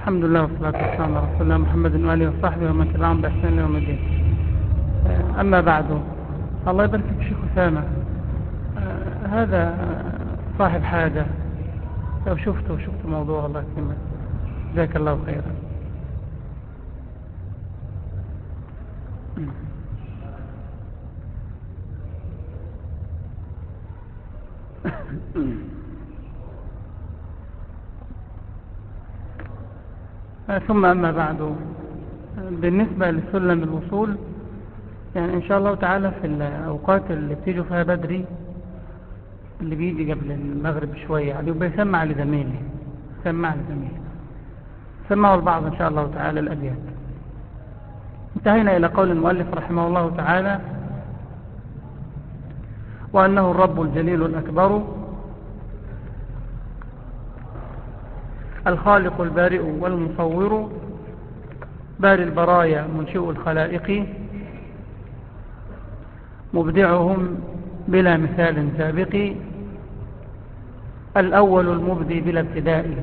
الحمد لله والصلاة والسلام على رسول الله محمد وآله وصحبه ومن تبعهم بإحسان يوم الدين. أما بعد، الله يبارك فيك شيخ أسامة. هذا صاحب حاجة، لو شفت موضوع الله يكرمك، جزاك الله خيرا. ثم أما بعد، بالنسبة لسلم الوصول، يعني إن شاء الله تعالى في الأوقات اللي بتيجوا فيها بدري، اللي بيجي قبل المغرب شوية يعني، وبيسمع لزميلي، سمعوا البعض إن شاء الله تعالى الأبيات. انتهينا إلى قول المؤلف رحمه الله تعالى: وأنه الرب الجليل الأكبر الخالق البارئ والمصور باري البرايا منشئ الخلائق مبدعهم بلا مثال سابق الأول المبدي بلا ابتداء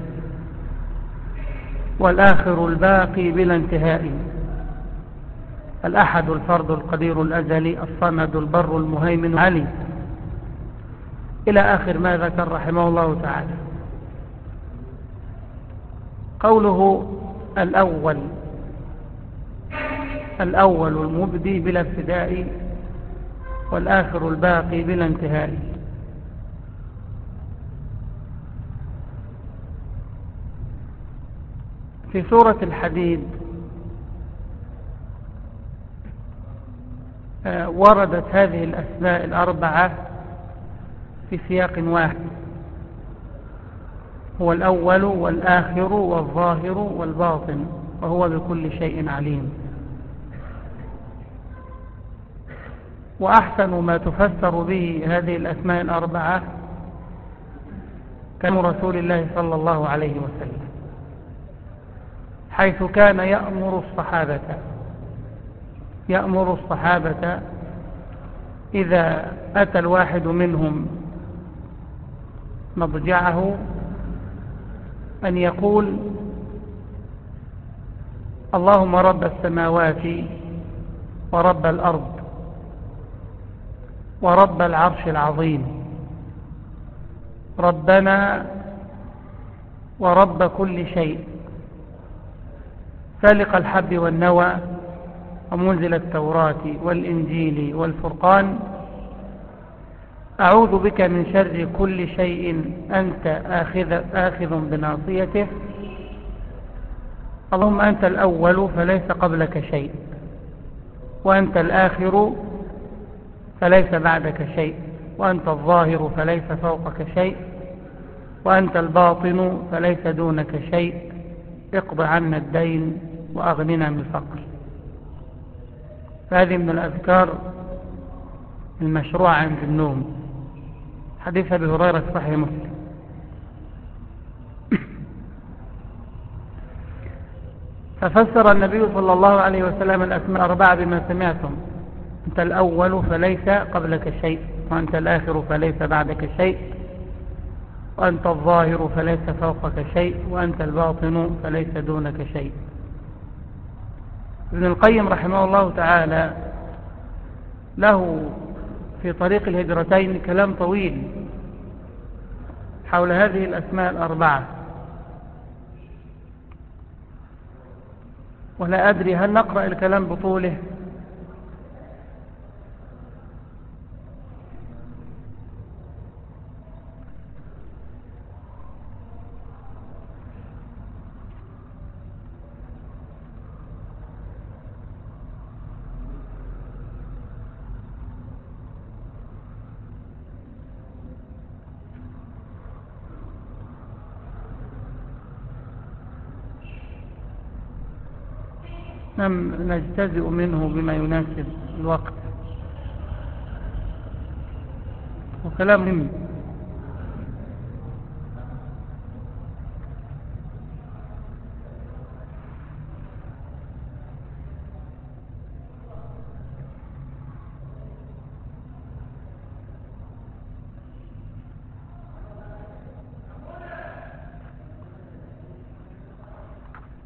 والآخر الباقي بلا انتهاء الأحد الفرد القدير الأزلي الصمد البر المهيمن العلي، إلى آخر ما ذكر رحمه الله تعالى. قوله الأول المبدي بلا ابتداء والآخر الباقي بلا انتهاء، في سورة الحديد وردت هذه الأسماء الأربعة في سياق واحد: هو الأول والآخر والظاهر والباطن وهو بكل شيء عليم. وأحسن ما تفسر به هذه الأسماء الأربعة كلام رسول الله صلى الله عليه وسلم، حيث كان يأمر الصحابة إذا أتى الواحد منهم مضجعه أن يقول: اللهم رب السماوات ورب الأرض ورب العرش العظيم، ربنا ورب كل شيء، فالق الحب والنوى ومنزل التوراة والإنجيل والفرقان، أعوذ بك من شر كل شيء أنت آخذ بناصيته، اللهم أنت الأول فليس قبلك شيء، وأنت الآخر فليس بعدك شيء، وأنت الظاهر فليس فوقك شيء، وأنت الباطن فليس دونك شيء، اقض عنا الدين وأغننا من الفقر. هذه من الأذكار المشروعة عند النوم، حديث أبي هريرة في صحيح مسلم. ففسر النبي صلى الله عليه وسلم الأسماء الأربعة بما سمعتم: أنت الأول فليس قبلك شيء، وأنت الآخر فليس بعدك شيء، وأنت الظاهر فليس فوقك شيء، وأنت الباطن فليس دونك شيء. ابن القيم رحمه الله تعالى له في طريق الهجرتين كلام طويل حول هذه الأسماء الأربعة، ولا أدري هل نقرأ الكلام بطوله أم نجتزئ منه بما يناسب الوقت. وكلام مهم.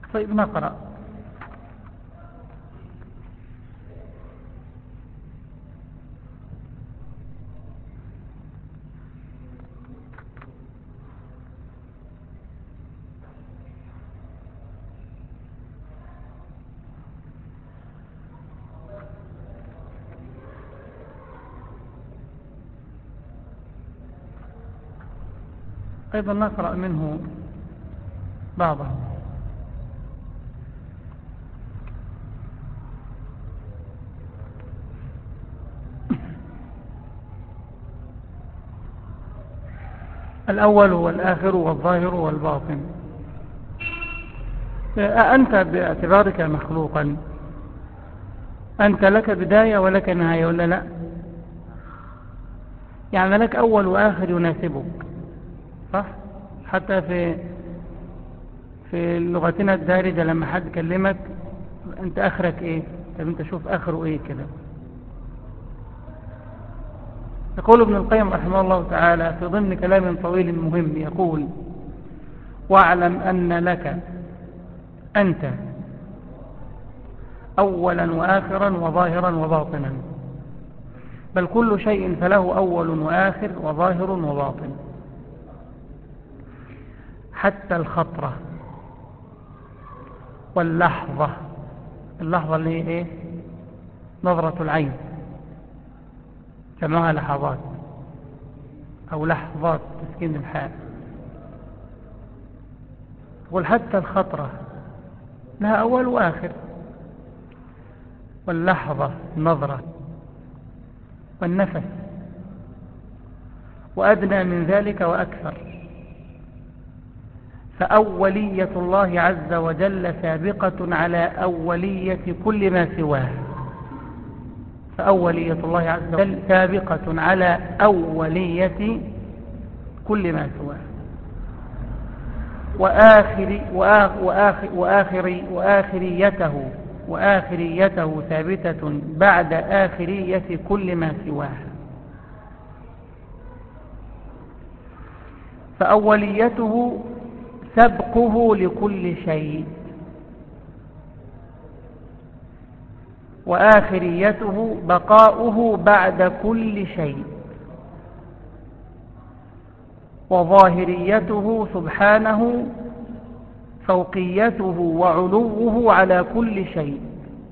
طيب نقرأ. أيضا نقرأ منه بعضه. الأول والآخر والظاهر والباطن. أنت باعتبارك مخلوقا، أنت لك بداية ولك نهاية ولا لا؟ يعني لك أول وآخر يناسبك، صح؟ حتى في لغتنا الدارجة لما حد كلمك أنت آخرك إيه؟ طب أنت شوف آخره إيه كده. يقول ابن القيم رحمه الله تعالى في ضمن كلام طويل مهم، يقول: واعلم أن لك أنت أولا وآخرا وظاهرا وباطنا، بل كل شيء فله أول وآخر وظاهر وباطن، حتى الخطرة واللحظة. اللحظة اللي هي إيه؟ نظرة العين، جمعها لحظات أو لحظات تسكين الحال. يقول حتى الخطرة لها أول وآخر، واللحظة النظرة، والنفس، وأدنى من ذلك وأكثر. فأولية الله عز وجل سابقة على أولية كل ما سواه. فأولية الله عز وجل سابقة على أولية كل ما سواه. وآخريته ثابتة بعد آخرية كل ما سواه. فأوليته سبقه لكل شيء، وآخريته بقاؤه بعد كل شيء، وظاهريته سبحانه فوقيته وعلوه على كل شيء.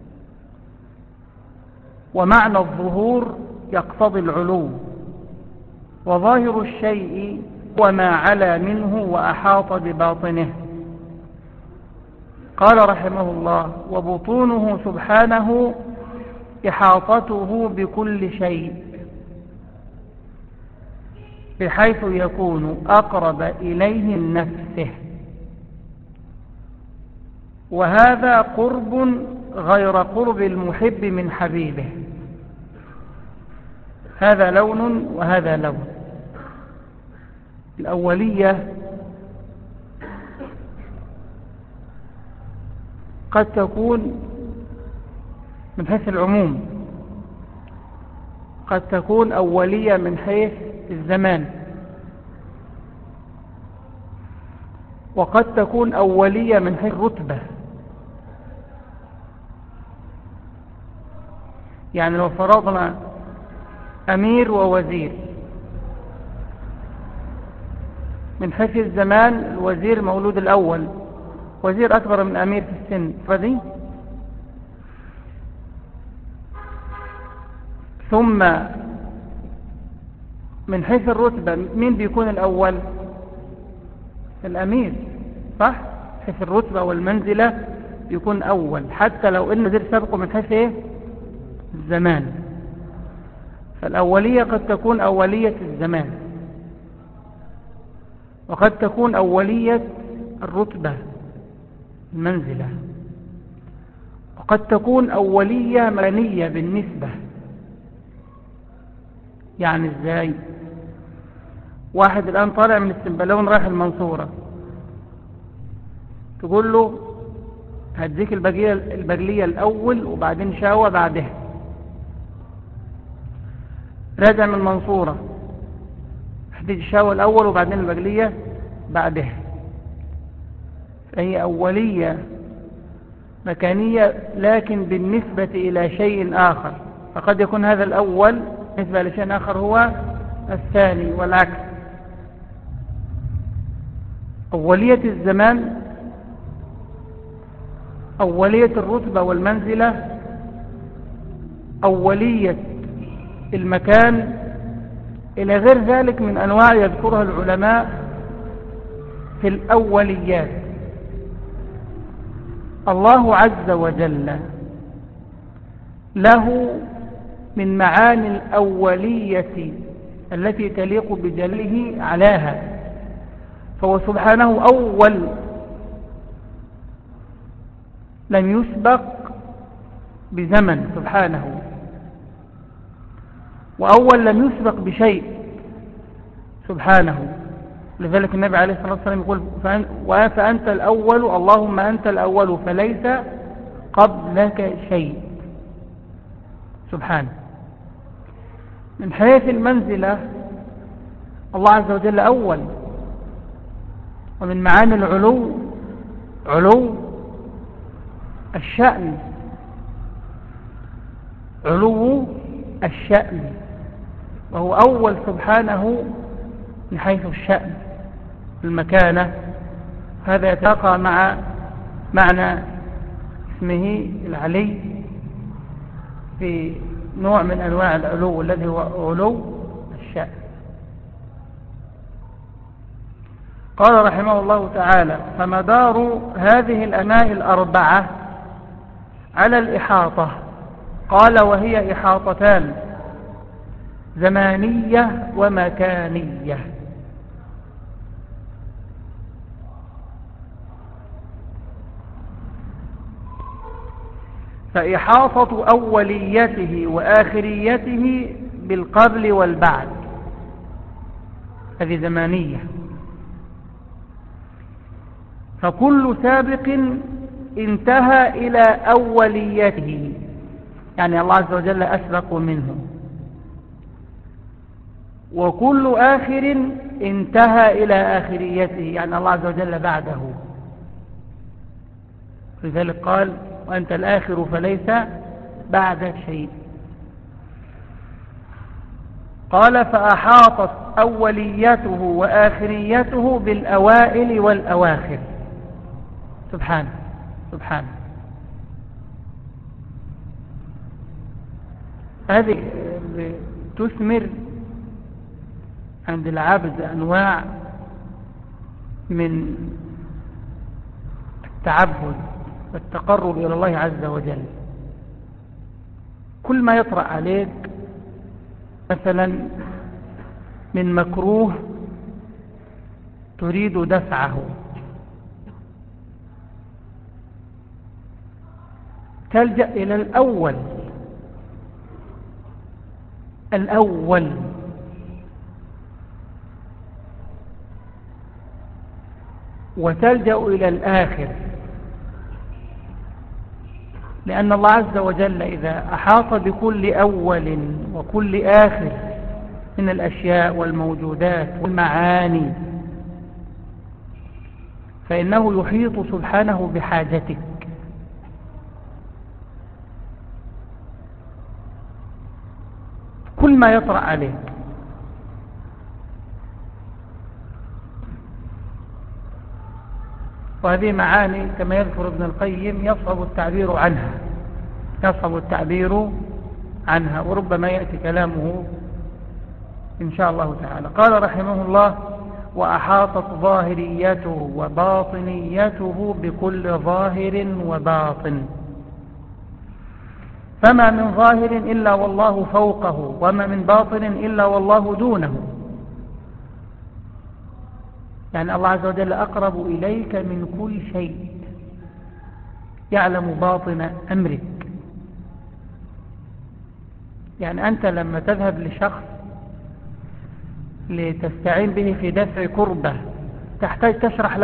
ومعنى الظهور يقتضي العلو، وظاهر الشيء هو ما علا منه وأحاط بباطنه. قال رحمه الله: وبطونه سبحانه إحاطته بكل شيء، بحيث يكون أقرب إليه من نفسه، وهذا قرب غير قرب المحب من حبيبه. هذا لون وهذا لون. الأولية قد تكون من حيث العموم، قد تكون أولية من حيث الزمان، وقد تكون أولية من حيث الرتبة. يعني لو فرضنا أمير ووزير، من حيث الزمان الوزير مولود الأول، وزير أكبر من أمير في السن، فدي ثم من حيث الرتبة مين بيكون الأول؟ الأمير، صح؟ حيث الرتبة والمنزلة يكون أول، حتى لو إن الوزير سبقه من حيث إيه؟ الزمان. فالأولية قد تكون أولية الزمان، وقد تكون أولية الرتبة المنزلة، وقد تكون أولية مكانية بالنسبة. يعني إزاي؟ واحد الآن طالع من السنبلاون رايح المنصورة، تقول له هديك البجلية الأول وبعدين شاوة بعدها. راجع من المنصورة، هديك الشاوة الأول وبعدين البجلية بعدها. فهي أولية مكانية، لكن بالنسبة إلى شيء آخر، فقد يكون هذا الأول بالنسبة لشيء آخر هو الثاني والعكس. أولية الزمان، أولية الرتبة والمنزلة، أولية المكان، إلى غير ذلك من أنواع يذكرها العلماء في الأوليات. الله عز وجل له من معاني الأولية التي تليق بجلاله علاها، فهو سبحانه أول لم يسبق بزمن سبحانه، وأول لم يسبق بشيء سبحانه. لذلك النبي عليه الصلاة والسلام يقول فأنت الأول، اللهم أنت الأول فليس قبلك شيء سبحانه. من حيث المنزلة الله عز وجل أول، ومن معاني العلو علو الشأن، علو الشأن، وهو أول سبحانه من حيث الشأن المكانة. هذا يتلاقى مع معنى اسمه العلي في نوع من أنواع العلو الذي هو علو الشأن. قال رحمه الله تعالى: فمدار هذه الأسماء الأربعة على الإحاطة. قال: وهي إحاطتان، زمانية ومكانية. فإحاطة أوليته وآخريته بالقبل والبعد، هذه زمانية. فكل سابق انتهى إلى أوليته، يعني الله عز وجل أسبق منه، وكل آخر انتهى إلى آخريته، يعني الله عز وجل بعده. لذلك قال: وأنت الآخر فليس بعد شيء. قال: فأحاطت أوليته وآخريته بالأوائل والأواخر سبحانه سبحانه. هذه تثمر عند العبد أنواع من التعبد والتقرب إلى الله عز وجل. كل ما يطرأ عليك مثلا من مكروه تريد دفعه، تلجأ إلى الأول وتلجأ إلى الآخر، لأن الله عز وجل إذا أحاط بكل أول وكل آخر من الأشياء والموجودات والمعاني، فإنه يحيط سبحانه بحاجتك. كل ما يطرأ عليك. وهذه معاني كما يذكر ابن القيم يصعب التعبير عنها، وربما يأتي كلامه إن شاء الله تعالى. قال رحمه الله: وأحاطت ظاهريته وباطنيته بكل ظاهر وباطن، فما من ظاهر إلا والله فوقه، وما من باطن إلا والله دونه. يعني الله عز وجل أقرب إليك من كل شيء، يعلم باطن أمرك. يعني أنت لما تذهب لشخص لتستعين به في دفع كربة تحتاج تشرح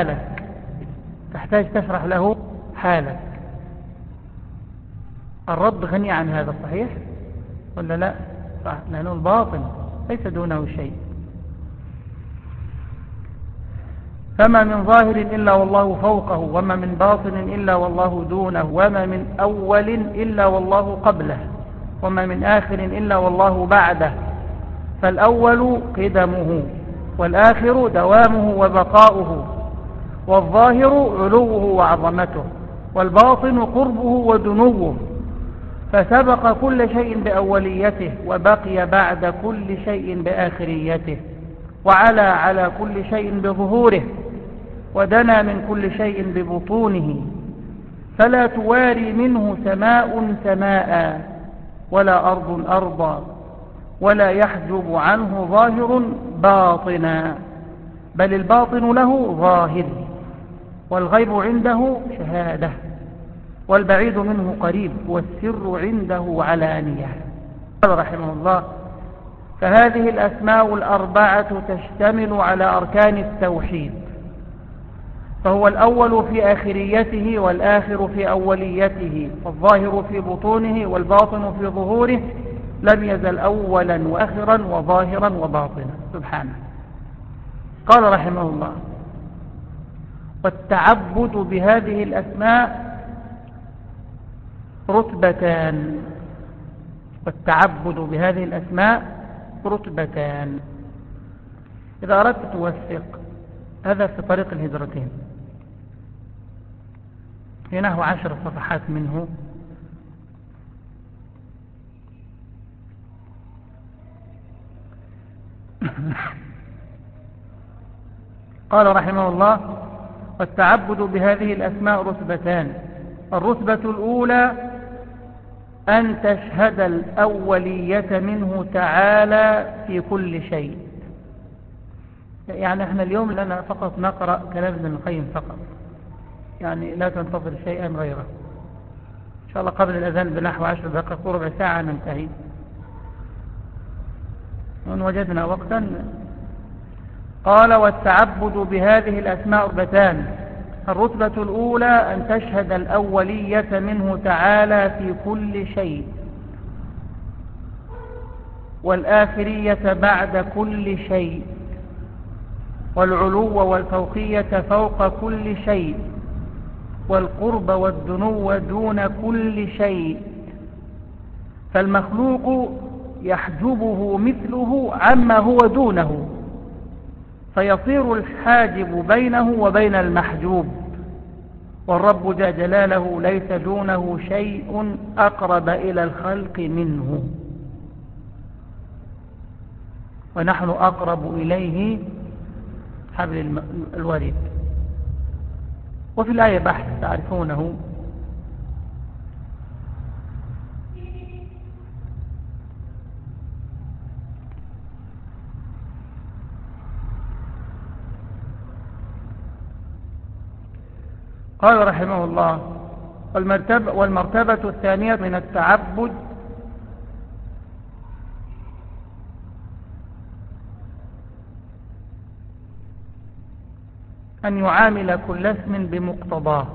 له حالك. الرب غني عن هذا، صحيح ولا لا؟ صح، لأنه الباطن ليس دونه شيء. فما من ظاهر إلا والله فوقه، وما من باطن إلا والله دونه، وما من أول إلا والله قبله، وما من آخر إلا والله بعده. فالأول قدمه، والآخر دوامه وبقاؤه، والظاهر علوه وعظمته، والباطن قربه ودنوه. فسبق كل شيء بأوليته، وبقي بعد كل شيء بآخريته، وعلى على كل شيء بظهوره، ودنا من كل شيء ببطونه. فلا تواري منه سماء سماء، ولا أرض أرضا، ولا يحجب عنه ظاهر باطنا، بل الباطن له ظاهر، والغيب عنده شهادة، والبعيد منه قريب، والسر عنده علانية. قال رحمه الله: فهذه الأسماء الأربعة تشتمل على أركان التوحيد، فهو الأول في آخريته، والآخر في أوليته، والظاهر في بطونه، والباطن في ظهوره، لم يزل أولا وآخرا وظاهرا وباطنا سبحانه. قال رحمه الله: والتعبد بهذه الأسماء رتبتان. والتعبد بهذه الأسماء رتبتان. إذا أردت توثق هذا في طريق الهجرتين، في نحو 10 صفحات منه، قال رحمه الله: والتعبد بهذه الأسماء رتبتان. الرتبة الأولى أن تشهد الأولية منه تعالى في كل شيء. يعني احنا اليوم لنا فقط نقرأ كلام ابن القيم فقط، يعني لا تنتظر شيئا غيره. إن شاء الله قبل الأذان بنحو 10 دقائق ربع ساعة ننتهي، وإن وجدنا وقتا. قال: والتعبد بهذه الأسماء رتبتان. الرتبة الأولى أن تشهد الأولية منه تعالى في كل شيء، والآخرية بعد كل شيء، والعلو والفوقية فوق كل شيء، والقرب والدنو دون كل شيء. فالمخلوق يحجبه مثله عما هو دونه، فيصير الحاجب بينه وبين المحجوب. والرب جل جلاله ليس دونه شيء أقرب إلى الخلق منه، ونحن أقرب إليه حبل الوريد. وفي الآية بحث تعرفونه. قال رحمه الله: والمرتبة الثانية من التعبد أن يعامل كل اسم بمقتضاه،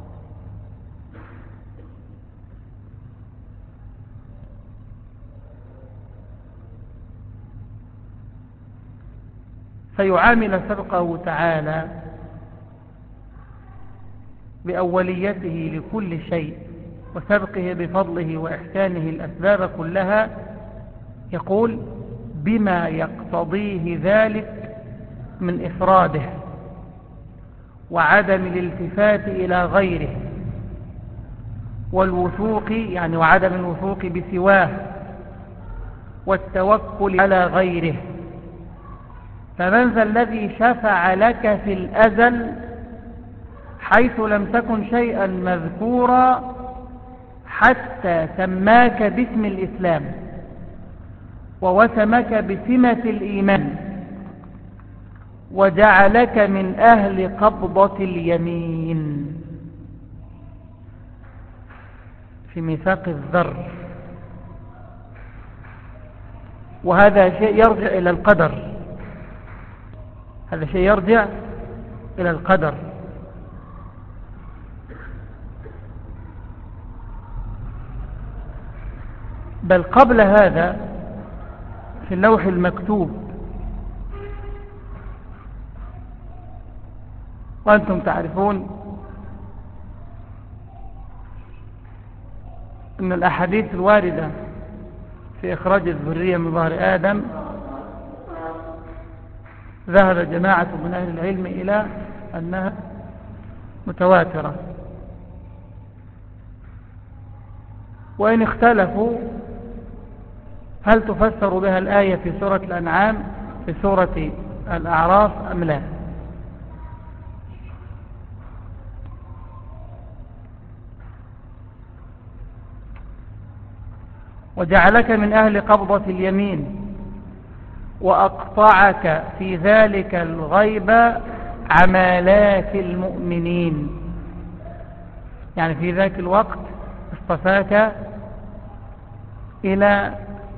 فيعامل سبقه تعالى بأوليته لكل شيء، وسبقه بفضله وإحسانه الأسباب كلها، يقول: بما يقتضيه ذلك من إفراده، وعدم الالتفات إلى غيره، والوثوق يعني وعدم الوثوق بسواه، والتوكل على غيره. فمن ذا الذي شفع لك في الأزل حيث لم تكن شيئا مذكورا حتى سماك باسم الإسلام، ووسمك بسمة الإيمان، وجعلك من أهل قبضة اليمين في ميثاق الذر. وهذا شيء يرجع إلى القدر، هذا شيء يرجع إلى القدر. بل قبل هذا في اللوح المكتوب وأنتم تعرفون أن الأحاديث الواردة في إخراج الذرية من ظهر آدم ذهب جماعة من أهل العلم إلى أنها متواترة، وإن اختلفوا هل تفسر بها الآية في سورة الأنعام في سورة الأعراف أم لا. وجعلك من أهل قبضة اليمين وأقطعك في ذلك الغيب عمالات المؤمنين، يعني في ذاك الوقت اصطفاك إلى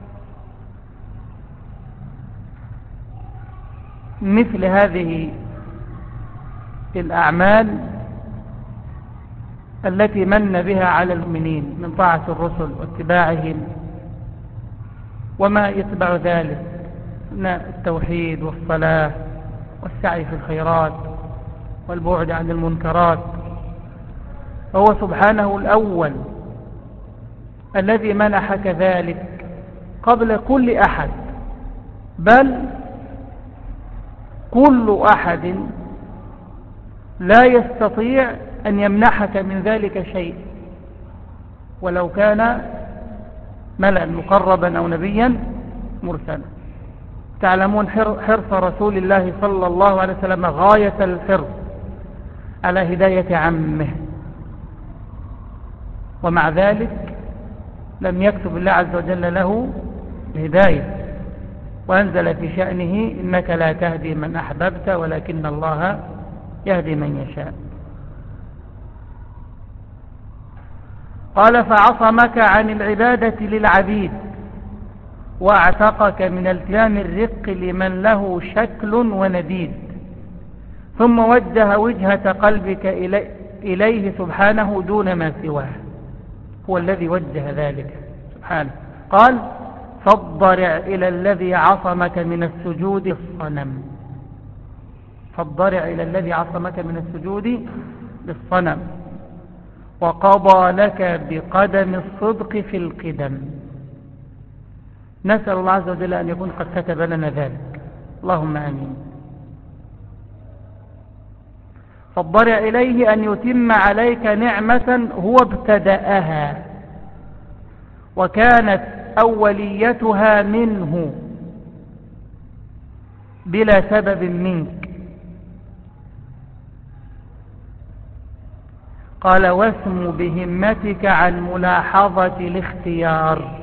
مثل هذه الأعمال التي من بها على المؤمنين من طاعة الرسل واتباعهم وما يتبع ذلك من التوحيد والصلاة والسعي في الخيرات والبعد عن المنكرات. فهو سبحانه الأول الذي منحك ذلك قبل كل أحد، بل كل أحد لا يستطيع أن يمنحك من ذلك شيء ولو كان ملأ مقربا أو نبيا مرسلا. تعلمون حرص رسول الله صلى الله عليه وسلم غاية الحرص على هداية عمه، ومع ذلك لم يكتب الله عز وجل له الهداية، وأنزل في شأنه إنك لا تهدي من أحببت ولكن الله يهدي من يشاء. قال فعصمك عن العبادة للعبيد واعتقك من التزام الرق لمن له شكل ونديد، ثم وجه وجهة قلبك إليه سبحانه دون ما سواه. هو الذي وجه ذلك سبحانه. قال فاضطرع إلى الذي عصمك من السجود للصنم، فاضطرع إلى الذي عصمك من السجود للصنم وقضى لك بقدم الصدق في القدم. نسأل الله عز وجل أن يكون قد كتب لنا ذلك، اللهم آمين. فاضطرع إليه أن يتم عليك نعمة هو ابتدأها وكانت أوليتها منه بلا سبب منك. قال واسم بهمتك عن ملاحظة الاختيار،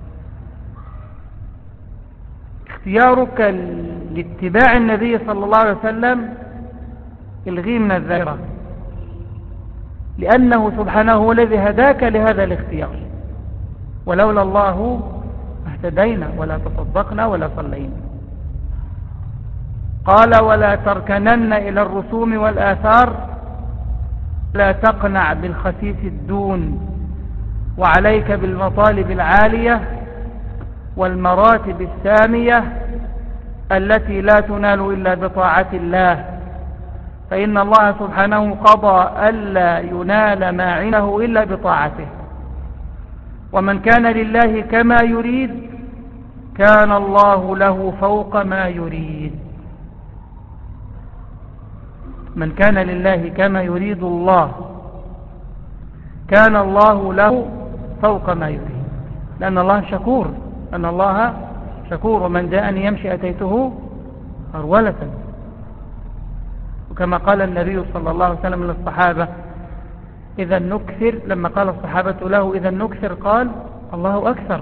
اختيارك لاتباع النبي صلى الله عليه وسلم الغي من الذاكرة، لأنه سبحانه هو الذي هداك لهذا الاختيار، ولولا الله ما اهتدينا ولا تصدقنا ولا صلينا. قال ولا تركنن إلى الرسوم والآثار، لا تقنع بالخسيس الدون، وعليك بالمطالب العالية والمراتب السامية التي لا تنال إلا بطاعة الله، فإن الله سبحانه قضى ألا ينال ما عنده إلا بطاعته، ومن كان لله كما يريد كان الله له فوق ما يريد. من كان لله كما يريد الله كان الله له فوق ما يريد، لأن الله شكور، أن الله شكور. ومن جاءني يمشي أتيته هرولة، وكما قال النبي صلى الله عليه وسلم للصحابة إذا نكثر، لما قال الصحابة له إذا نكثر قال الله أكثر.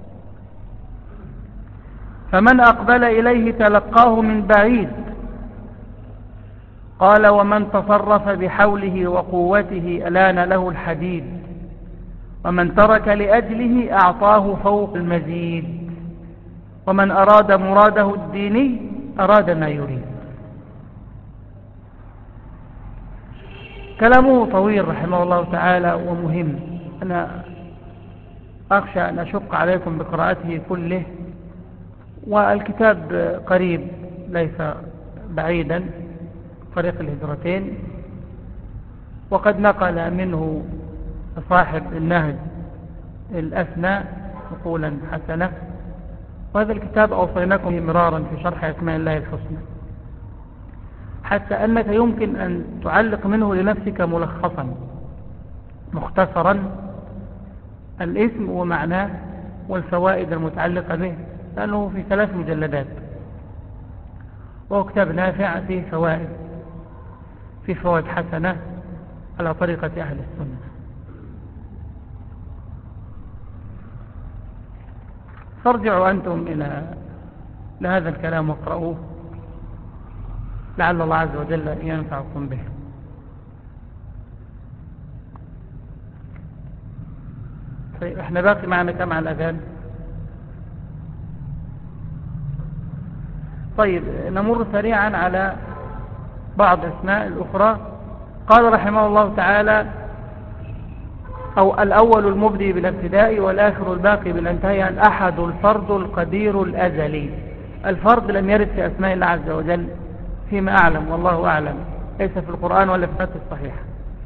فمن أقبل إليه تلقاه من بعيد، قال ومن تصرف بحوله وقوته ألان له الحديد، ومن ترك لأجله أعطاه فوق المزيد، ومن أراد مراده الديني أراد ما يريد. كلامه طويل رحمه الله تعالى ومهم، أنا أخشى أن أشق عليكم بقراءته كله، والكتاب قريب ليس بعيدا، طريق الهجرتين، وقد نقل منه صاحب النهج الأثنى نقولا حسنة، وهذا الكتاب أوصيناكم به مرارا في شرح أسماء الله الحسنى، حتى أنك يمكن أن تعلق منه لنفسك ملخصا مختصرا الاسم ومعناه والفوائد المتعلقة به، لأنه في 3 مجلدات، وهو كتاب نافع فيه فوائد، فيه فوائد حسنة على طريقة أهل السنة. فارجعوا أنتم إلى هذا الكلام واقرأوه، لعل الله عز وجل ينفعكم به. طيب احنا باقي معنا كم على الأذان؟ طيب نمر سريعا على بعض أسماء الأخرى. قال رحمه الله تعالى: أو الأول المبدي بالابتداء والآخر الباقي بالانتهاء، الأحد الفرد القدير الأزلي. الفرد لم يرد في أسماء الله عز وجل فيما أعلم، والله أعلم، ليس في القرآن ولا في السنة الصحيحة،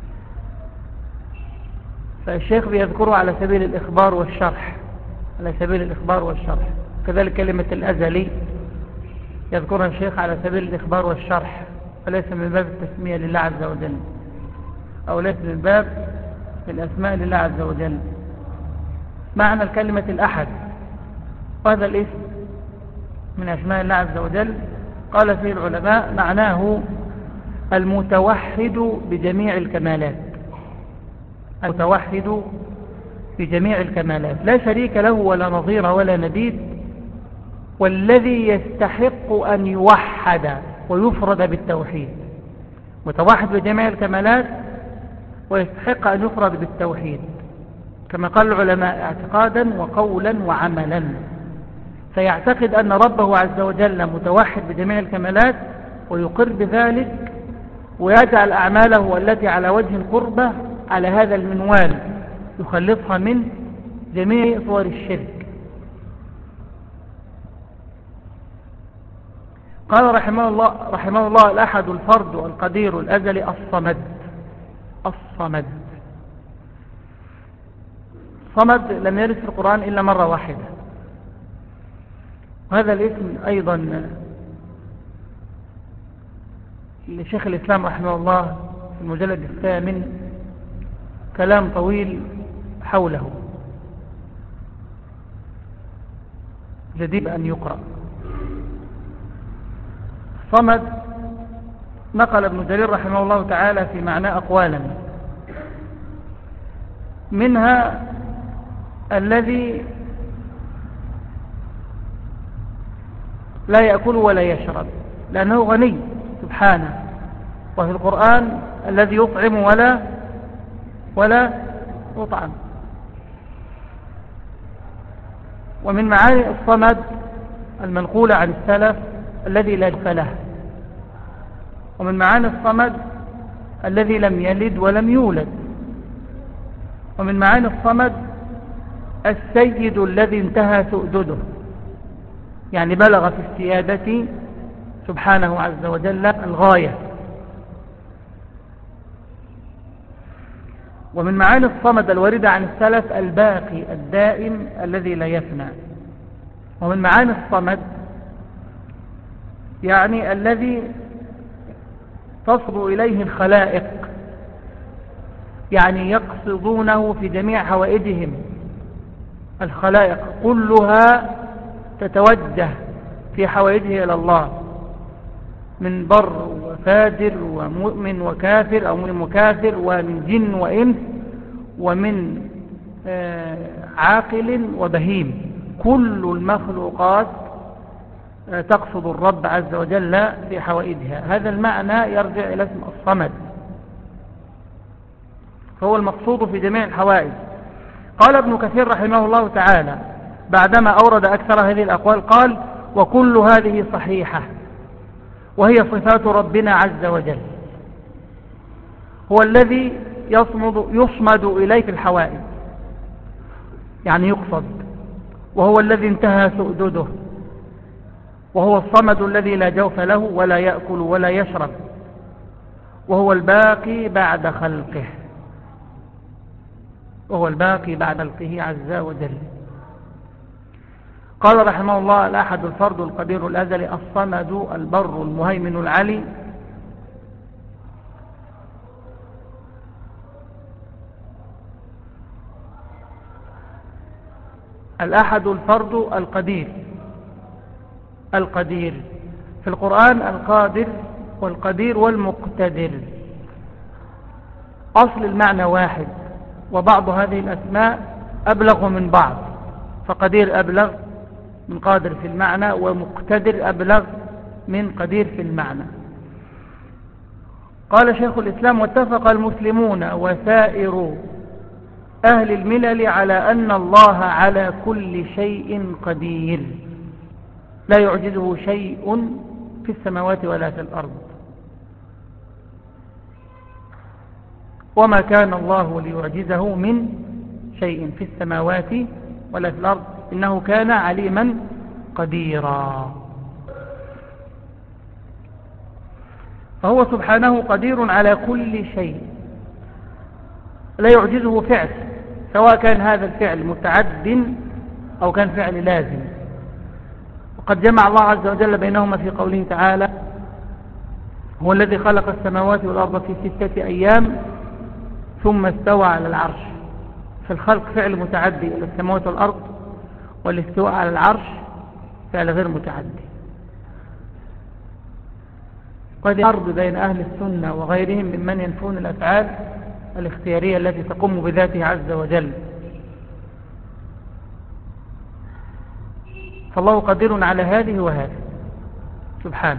فالشيخ بيذكره على سبيل الإخبار والشرح، على سبيل الإخبار والشرح. كذلك كلمة الأزلي يذكرها الشيخ على سبيل الإخبار والشرح، فليس من باب التسمية لله عز وجل، أو ليس من باب الأسماء لله عز وجل. معنى الكلمة الأحد، وهذا الاسم من أسماء الله عز وجل، قال فيه العلماء: معناه المتوحد بجميع الكمالات، المتوحد بجميع الكمالات، لا شريك له ولا نظير ولا نديد، والذي يستحق أن يوحد ويفرد بالتوحيد. متوحد بجميع الكمالات ويستحق أن يفرد بالتوحيد، كما قال العلماء: اعتقادا وقولا وعملا. فيعتقد أن ربه عز وجل متوحد بجميع الكمالات ويقر بذلك، ويجعل أعماله التي على وجه القربة على هذا المنوال، يخلصها من جميع صور الشرك. قال رحمه الله: الأحد الفرد القدير الأزلي الصمد. الصمد، صمد لم يرد في القرآن إلا مرة واحدة. وهذا الاسم أيضا لشيخ الإسلام رحمه الله في المجلد 8 كلام طويل حوله، جديد أن يقرأ. صمد نقل ابن جرير رحمه الله تعالى في معنى أقوالا، منها الذي لا يأكل ولا يشرب لأنه غني سبحانه، وفي القرآن الذي يطعم ولا يطعم. ومن معاني الصمد المنقولة عن السلف الذي لا جوف له. ومن معاني الصمد الذي لم يلد ولم يولد. ومن معاني الصمد السيد الذي انتهى سؤدده، يعني بلغ في السيادة سبحانه عز وجل الغاية. ومن معاني الصمد الواردة عن السلف الباقي الدائم الذي لا يفنى. ومن معاني الصمد يعني الذي تصب إليه الخلائق، يعني يقصدونه في جميع حوائجهم. الخلائق كلها تتوجه في حوائجه إلى الله، من بر وفاجر ومؤمن وكافر أو مؤمن وكافر، ومن جن وإنس، ومن عاقل وبهيم. كل المخلوقات تقصد الرب عز وجل في حوائجها. هذا المعنى يرجع إلى اسم الصمد، فهو المقصود في جميع الحوائج. قال ابن كثير رحمه الله تعالى بعدما أورد أكثر هذه الأقوال، قال: وكل هذه صحيحة، وهي صفات ربنا عز وجل، هو الذي يصمد إليه في الحوائج، يعني يقصد، وهو الذي انتهى سؤدده، وهو الصمد الذي لا جوف له ولا يأكل ولا يشرب. وهو الباقي بعد خلقه، وهو الباقي بعد خلقه عز وجل. قال رحمه الله: الأحد الفرد القدير الأزلي الصمد البر المهيمن العلي. الأحد الفرد القدير في القرآن القادر والقدير والمقتدر، أصل المعنى واحد، وبعض هذه الأسماء أبلغ من بعض، فقدير أبلغ من قادر في المعنى، ومقتدر أبلغ من قدير في المعنى. قال شيخ الإسلام: واتفق المسلمون وسائر أهل الملل على أن الله على كل شيء قدير، لا يعجزه شيء في السماوات ولا في الأرض، وما كان الله ليعجزه من شيء في السماوات ولا في الأرض، إنه كان عليما قديرا. فهو سبحانه قدير على كل شيء، لا يعجزه فعل، سواء كان هذا الفعل متعد أو كان فعل لازم. وقد جمع الله عز وجل بينهما في قوله تعالى: هو الذي خلق السماوات والأرض في 6 أيام ثم استوى على العرش. فالخلق فعل متعدي إلى السماوات والأرض، والاستواء على العرش فعل غير متعدي. قد يعرض بين أهل السنة وغيرهم ممن ينفون الأفعال الاختيارية التي تقوم بذاته عز وجل، فالله قدير على هذه وهذه سبحانه.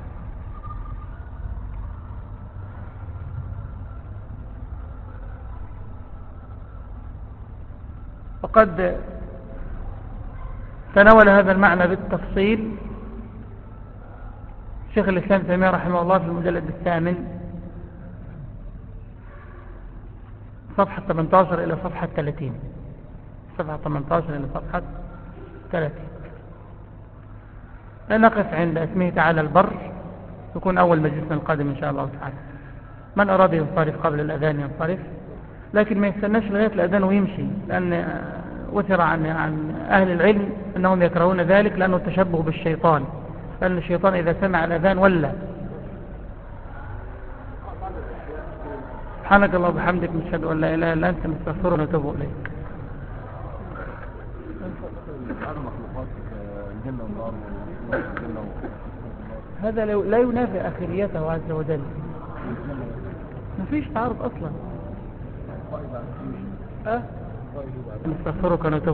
وقد تناول هذا المعنى بالتفصيل شيخ الإسلام ابن تيمية رحمه الله في المجلد 8 صفحة 18 إلى صفحة 30، صفحة 18 إلى صفحة 30. نقف عند اسمه تعالى البر، يكون أول مجلسنا القادم إن شاء الله تعالى. من أراد ينصرف قبل الأذان ينصرف، لكن ما يستناش لغاية الأذان ويمشي، لأن وثر عن أهل العلم أنهم يكرهون ذلك، لأنه التشبه بالشيطان، لأن الشيطان إذا سمع الأذان ولا. سبحانك الله وبحمدك، نشهد أن لا إله إلا أنت، نستغفرك ونتوب إليك. هذا لا ينافي آخريته عز وجل، ما فيش تعارض أصلا. نستغفرك ونتوب